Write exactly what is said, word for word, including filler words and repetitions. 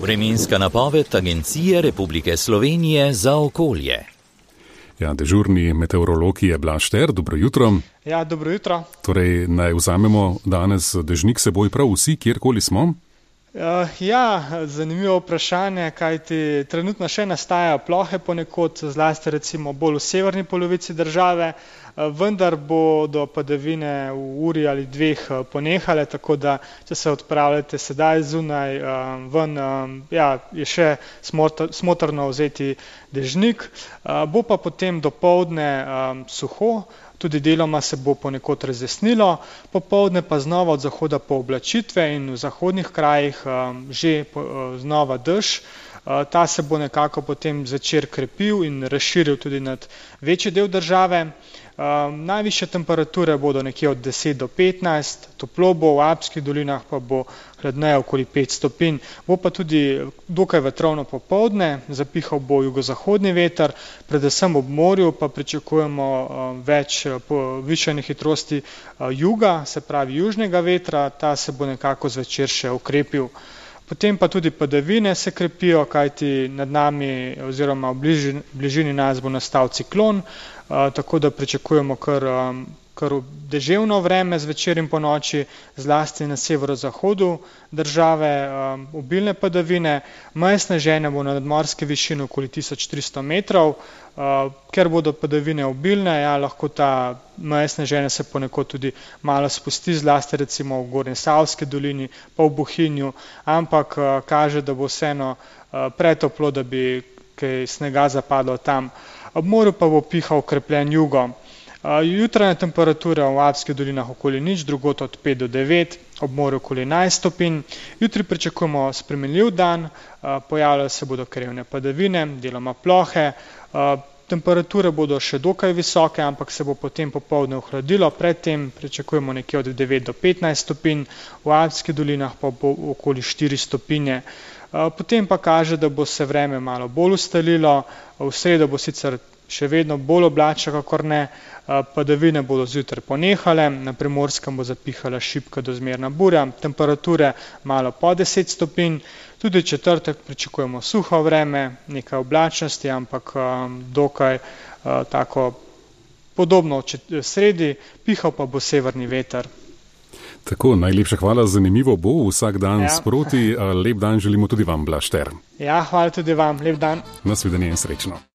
Vremenska napoved Agencije Republike Slovenije za okolje. Ja, dežurni meteorolog je Blaž Šter, dobro jutro. Ja, dobro jutro. Torej, naj vzamemo danes dežnik seboj prav vsi, kjerkoli smo? Uh, ja, zanimivo vprašanje, kajti trenutno še nastajajo plohe ponekod, zlasti recimo bolj v severni polovici države, uh, vendar bodo padavine v uri ali dveh uh, ponehale, tako da če se odpravljate sedaj zunaj uh, ven, uh, ja, je še smotr, smotrno vzeti dežnik, uh, bo pa potem dopoldne um, suho. Tudi deloma se bo ponekod razjasnilo, popoldne pa znova od zahoda pooblačitve in v zahodnih krajih um, že po, uh, znova dež. Uh, ta se bo nekako potem zvečer krepil in razširil tudi nad večji del države. Um, najvišje temperature bodo nekje od deset do petnajst, toplo bo, v Alpskih dolinah pa bo hladneje okoli pet stopinj. Bo pa tudi dokaj vetrovno popoldne, zapihal bo jugozahodni veter, predvsem ob morju pa pričakujemo um, več povišane hitrosti uh, juga, se pravi južnega vetra, ta se bo nekako zvečer še okrepil. Potem pa tudi padavine se krepijo, kajti nad nami oziroma v bližini, bližini nas bo nastal ciklon, uh, tako da pričakujemo kar, um, kar deževno vreme zvečer in po noči, zlasti na severozahodu države, um, obilne padavine, meje sneženja bo na nadmorski višini okoli tisoč tristo metrov, uh, ker bodo padavine obilne, ja, lahko ta meje sneženja se ponekod tudi malo spusti, zlasti recimo v Gornji Savski dolini, pa v Bohinju, ampak uh, kaže, da bo vseeno uh, pretoplo, da bi kaj snega zapadlo tam. Ob morju pa bo pihal okrepljen jugo. Uh, jutranja temperatura v Alpskih dolinah okoli nič, drugot od pet do devet, ob morju okoli enajst stopinj. Jutri pričakujemo spremenljiv dan, uh, pojavljajo se bodo krevne padavine, deloma plohe. Uh, temperature bodo še dokaj visoke, ampak se bo potem popoldne ohladilo, predtem pričakujemo nekje od devet do petnajst stopinj, v Alpskih dolinah pa bo okoli štiri stopinje. Uh, potem pa kaže, da bo se vreme malo bolj ustalilo, v sredo bo sicer še vedno bolj oblačno, kakor ne, padavine bodo zjutraj ponehale, na Primorskem bo zapihala šibka do zmerna burja, temperature malo po deset stopinj, tudi četrtek pričakujemo suho vreme, nekaj oblačnosti, ampak um, dokaj uh, tako podobno v sredi, pihal pa bo severni veter. Tako, najlepša hvala, zanimivo bo vsak dan ja. Sproti, lep dan želimo tudi vam, Blaž Šter. Ja, hvala tudi vam, lep dan. Nasvidenje in srečno.